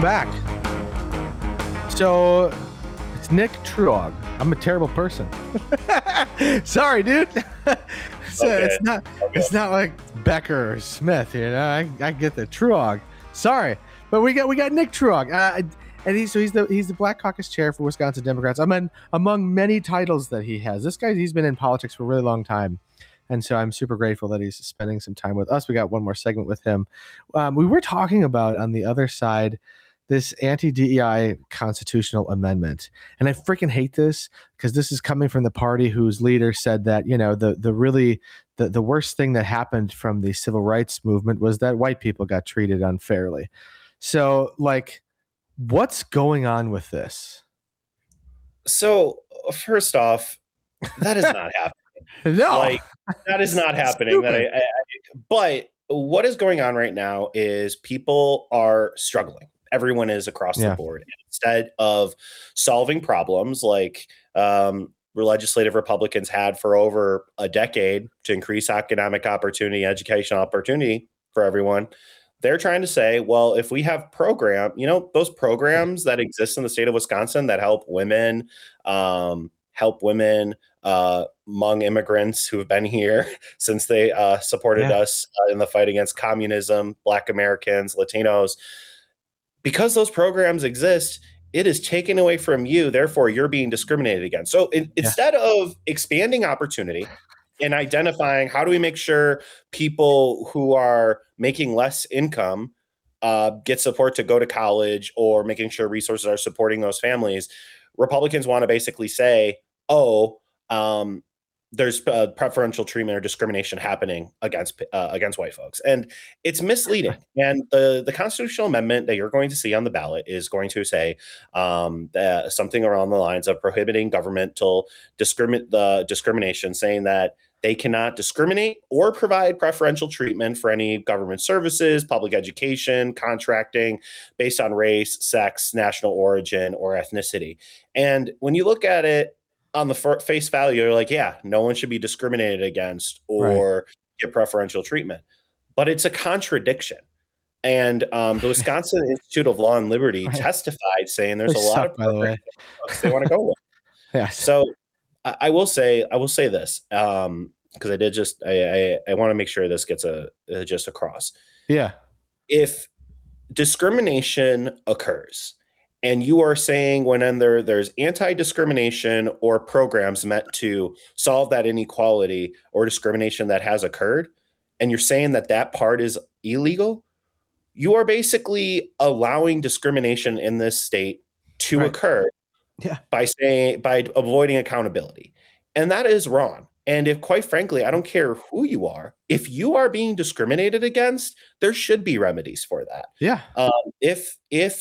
welcome back. So, it's Nick Truog. I'm a terrible person. Sorry, dude. It's not like Becker or Smith, you know. I get the Truog. Sorry, but we got Nick Truog, and he's the Black Caucus chair for Wisconsin Democrats. I mean, among many titles that he has, he's been in politics for a really long time. And so I'm super grateful that he's spending some time with us. We got one more segment with him. We were talking about on the other side this anti-DEI constitutional amendment. And I freaking hate this because this is coming from the party whose leader said that, you know, the worst thing that happened from the civil rights movement was that white people got treated unfairly. So, like, what's going on with this? So, first off, that is not happening. No, that is not happening. But what is going on right now is people are struggling. Everyone is across the board. And instead of solving problems like legislative Republicans had for over a decade to increase economic opportunity, educational opportunity for everyone, they're trying to say, well, if we have those programs that exist in the state of Wisconsin that help women among immigrants who have been here since they supported us in the fight against communism, Black Americans, Latinos. Because those programs exist, it is taken away from you. Therefore, you're being discriminated against. So instead of expanding opportunity and identifying how do we make sure people who are making less income get support to go to college, or making sure resources are supporting those families, Republicans want to basically say, there's preferential treatment or discrimination happening against white folks. And it's misleading. And the constitutional amendment that you're going to see on the ballot is going to say something around the lines of prohibiting governmental discrimination, saying that they cannot discriminate or provide preferential treatment for any government services, public education, contracting based on race, sex, national origin, or ethnicity. And when you look at it on the face value, you're like, yeah, no one should be discriminated against or get preferential treatment. But it's a contradiction. And the Wisconsin Institute of Law and Liberty testified saying there's a lot of programs they want to go with. Yes. So I will say this, because I want to make sure this gets just across. Yeah. If discrimination occurs, and you are saying when there's anti-discrimination or programs meant to solve that inequality or discrimination that has occurred, and you're saying that part is illegal, you are basically allowing discrimination in this state to occur by avoiding accountability. And that is wrong. And if, quite frankly, I don't care who you are, if you are being discriminated against, there should be remedies for that. Yeah. If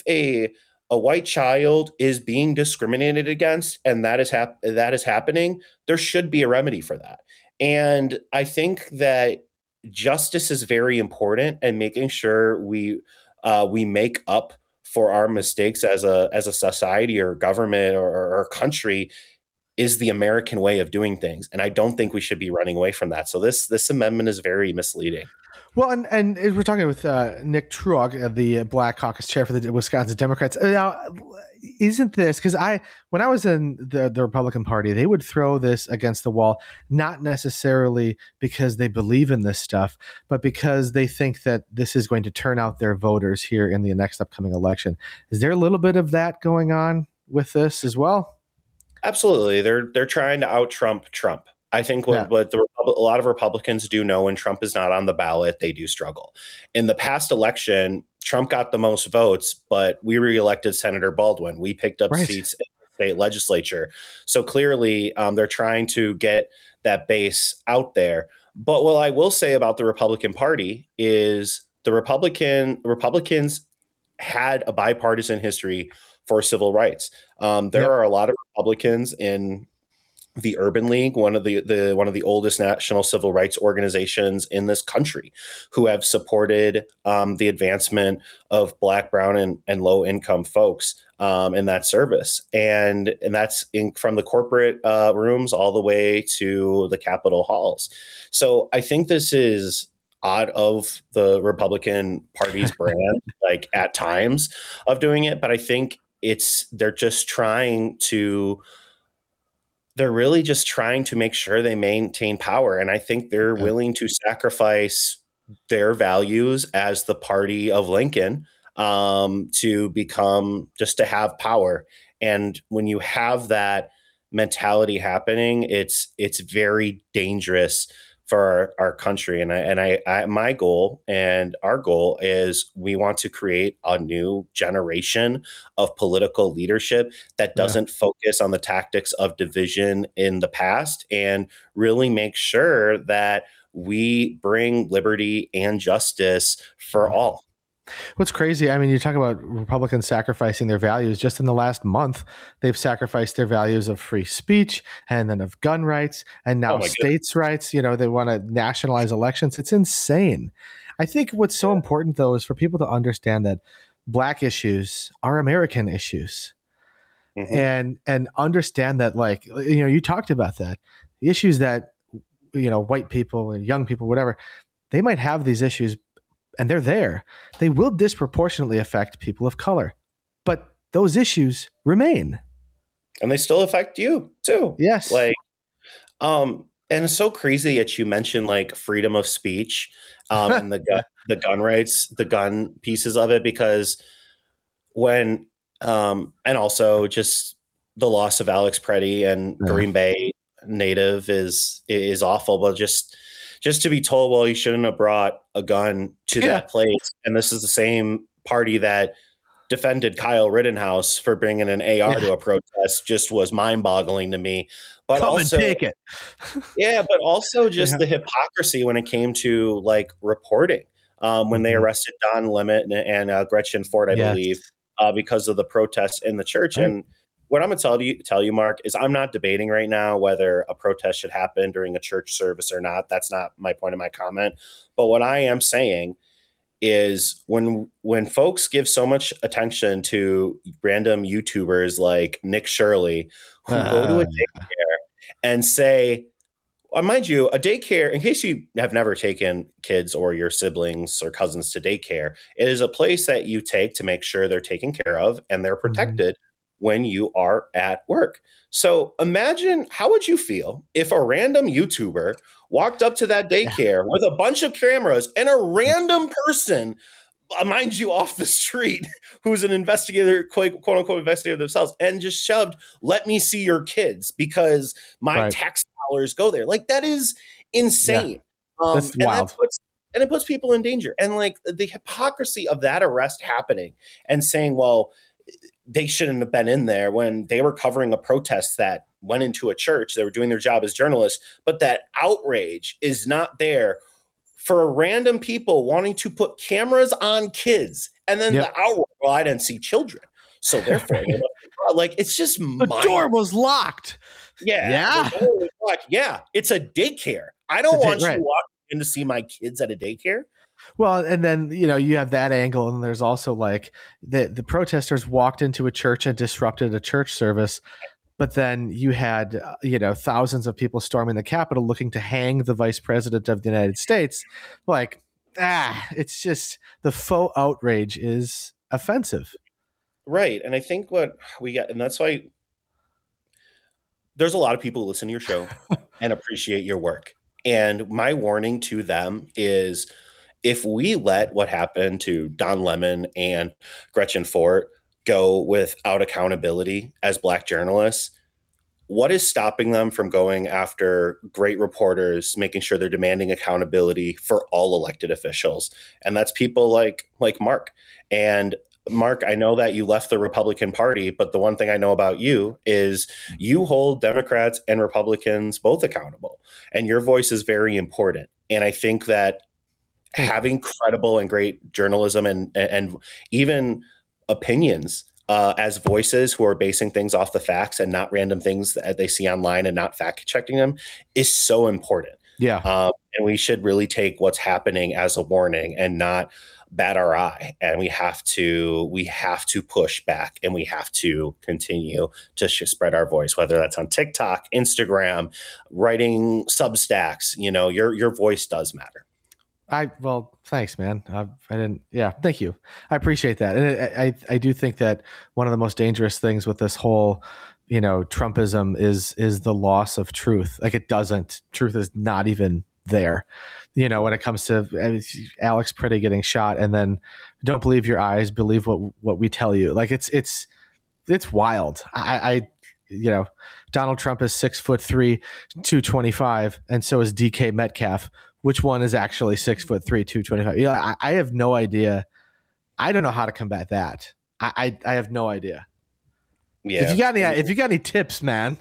a white child is being discriminated against, and that is happening, there should be a remedy for that. And I think that justice is very important, and making sure we make up for our mistakes as a society or government or country is the American way of doing things. And I don't think we should be running away from that. So this amendment is very misleading. Well, and we're talking with Nick Truog, the Black Caucus chair for the Wisconsin Democrats. Now, isn't this, because when I was in the Republican Party, they would throw this against the wall, not necessarily because they believe in this stuff, but because they think that this is going to turn out their voters here in the next upcoming election. Is there a little bit of that going on with this as well? Absolutely. They're trying to out-Trump Trump. I think what a lot of Republicans do know, when Trump is not on the ballot, they do struggle. In the past election, Trump got the most votes, but we reelected Senator Baldwin. We picked up seats in the state legislature. So clearly, they're trying to get that base out there. But what I will say about the Republican Party is the Republicans had a bipartisan history for civil rights. There are a lot of Republicans in the Urban League, one of the oldest national civil rights organizations in this country, who have supported the advancement of Black, brown, and low income folks in that service, and that's from the corporate rooms all the way to the Capitol halls. So I think this is out of the Republican Party's brand, like at times of doing it. But I think they're really just trying to make sure they maintain power. And I think they're willing to sacrifice their values as the party of Lincoln to have power. And when you have that mentality happening, it's very dangerous for our country. And I my goal and our goal is we want to create a new generation of political leadership that doesn't focus on the tactics of division in the past, and really make sure that we bring liberty and justice for all. What's crazy, I mean, you talk about Republicans sacrificing their values. Just in the last month, they've sacrificed their values of free speech and then of gun rights and now states' rights. You know, they want to nationalize elections. It's insane. I think what's so important, though, is for people to understand that Black issues are American issues. And understand that, like, you know, you talked about that. The issues that, you know, white people and young people, whatever, they might have these issues, and they're there. They will disproportionately affect people of color, but those issues remain. And they still affect you too. Yes. Like, and it's so crazy that you mentioned like freedom of speech, and the gun rights, the gun pieces of it, because when, and also just the loss of Alex Preddy and Green Bay native is awful, but just to be told, well, you shouldn't have brought a gun to that place. And this is the same party that defended Kyle Rittenhouse for bringing an AR to a protest, just was mind-boggling to me. But Come and take it. But also just the hypocrisy when it came to like reporting, when they arrested Don Lemon and Gretchen Ford, I believe, because of the protests in the church. And what I'm going to tell you, Mark, is I'm not debating right now whether a protest should happen during a church service or not. That's not my point of my comment. But what I am saying is when folks give so much attention to random YouTubers like Nick Shirley, who go to a daycare and say, mind you, a daycare, in case you have never taken kids or your siblings or cousins to daycare, it is a place that you take to make sure they're taken care of and they're protected when you are at work. So imagine, how would you feel if a random YouTuber walked up to that daycare with a bunch of cameras and a random person, mind you, off the street, who's an investigator, quote unquote investigator themselves, and just shoved, "Let me see your kids because my tax dollars go there." Like, that is insane. That's wild. And it puts people in danger. And like the hypocrisy of that arrest happening and saying, well, they shouldn't have been in there when they were covering a protest that went into a church. They were doing their job as journalists, but that outrage is not there for random people wanting to put cameras on kids. And then the outrage, well, I didn't see children, so therefore, like, it's just the door was locked. The door was locked. It's a daycare. I don't want you walking in to see my kids at a daycare. Well, and then, you know, you have that angle, and there's also like the protesters walked into a church and disrupted a church service, but then you had, you know, thousands of people storming the Capitol looking to hang the vice president of the United States. Like, it's just, the faux outrage is offensive. Right. And I think what we got, and that's why there's a lot of people who listen to your show and appreciate your work. And my warning to them is, if we let what happened to Don Lemon and Gretchen Ford go without accountability as Black journalists, what is stopping them from going after great reporters, making sure they're demanding accountability for all elected officials? And that's people like Mark. And Mark, I know that you left the Republican Party, but the one thing I know about you is you hold Democrats and Republicans both accountable, and your voice is very important. And I think that having credible and great journalism and even opinions as voices who are basing things off the facts and not random things that they see online and not fact checking them is so important. And we should really take what's happening as a warning and not bat our eye. And we have to push back, and we have to continue to spread our voice, whether that's on TikTok, Instagram, writing Substacks. You know, your voice does matter. Well, thanks, man. I didn't. Yeah, thank you. I appreciate that, and I do think that one of the most dangerous things with this whole, Trumpism is the loss of truth. Like truth is not even there. When it comes to Alex Pretty getting shot, and then don't believe your eyes, believe what we tell you. Like it's wild. Donald Trump is 6'3", 225, and so is DK Metcalf. Which one is actually 6'3", 225? I have no idea. I don't know how to combat that. I have no idea. Yeah. If you got any tips, man.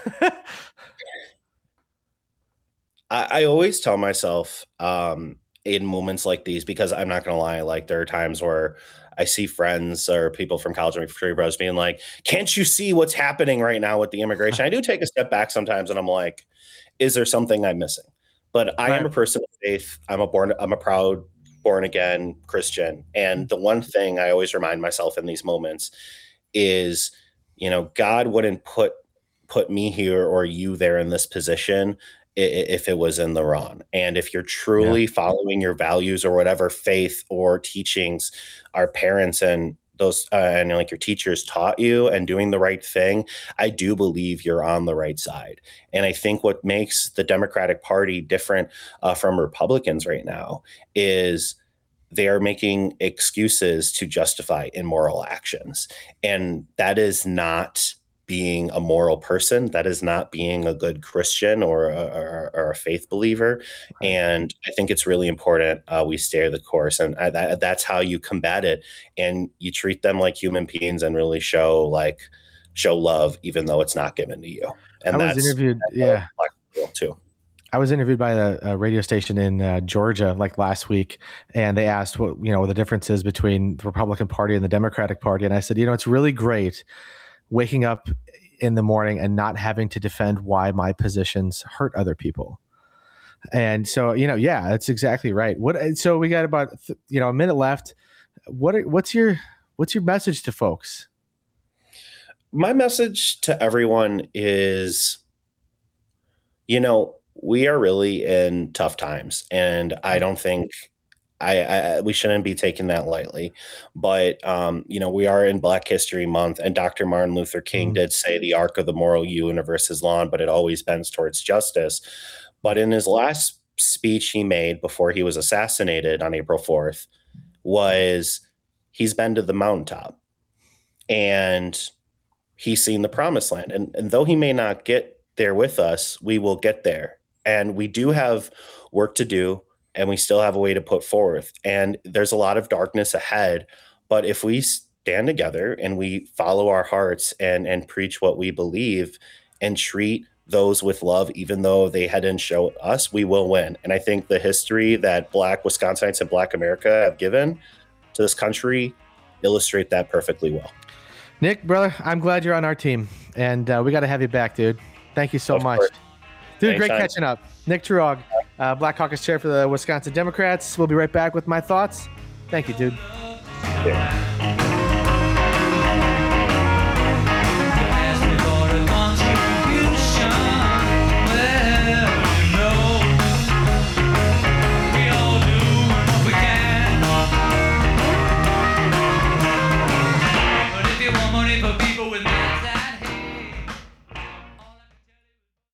I always tell myself in moments like these, because I'm not going to lie, like there are times where I see friends or people from college and fraternity bros being like, can't you see what's happening right now with the immigration? I do take a step back sometimes and I'm like, is there something I'm missing? But I am a person of faith. I'm a proud born again Christian. And the one thing I always remind myself in these moments is, God wouldn't put me here or you there in this position if it was in the wrong. And if you're truly following your values or whatever faith or teachings our parents and those and like your teachers taught you and doing the right thing, I do believe you're on the right side. And I think what makes the Democratic Party different from Republicans right now is they are making excuses to justify immoral actions. And that is not being a moral person. That is not being a good Christian or a faith believer. And I think it's really important we stay the course. And that's how you combat it. And you treat them like human beings and really show love, even though it's not given to you. And I was interviewed. Yeah. Too. I was interviewed by a radio station in Georgia like last week, and they asked what the difference is between the Republican Party and the Democratic Party. And I said, it's really great waking up in the morning and not having to defend why my positions hurt other people. And so, that's exactly right. So we got about, a minute left. What's your message to folks? My message to everyone is, we are really in tough times, and I don't think we shouldn't be taking that lightly. But, we are in Black History Month, and Dr. Martin Luther King did say the arc of the moral universe is long, but it always bends towards justice. But in his last speech he made before he was assassinated on April 4th was he's been to the mountaintop and he's seen the promised land. And though he may not get there with us, we will get there. And we do have work to do, and we still have a way to put forth. And there's a lot of darkness ahead. But if we stand together and we follow our hearts and preach what we believe and treat those with love, even though they hadn't show us, we will win. And I think the history that Black Wisconsinites and Black America have given to this country illustrate that perfectly well. Nick, brother, I'm glad you're on our team. And we got to have you back, dude. Thank you so much. Dude, anytime. Great catching up. Nick Truog, Black Caucus Chair for the Wisconsin Democrats. We'll be right back with my thoughts. Thank you, dude. Yeah.